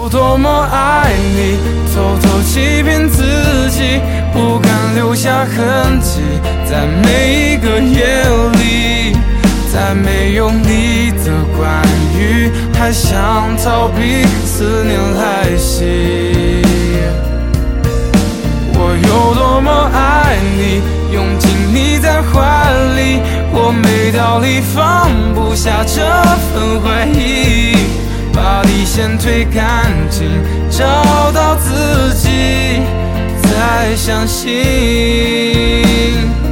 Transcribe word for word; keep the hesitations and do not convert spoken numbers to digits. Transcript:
我多么爱你，偷偷欺骗自己，不敢留下痕迹，在每一个夜里，在没有你的关于，还想逃避思念来袭。我有多么爱你，拥紧你在怀里，我没道理放不下这份怀疑，把底线推干净，找到自己，再相信。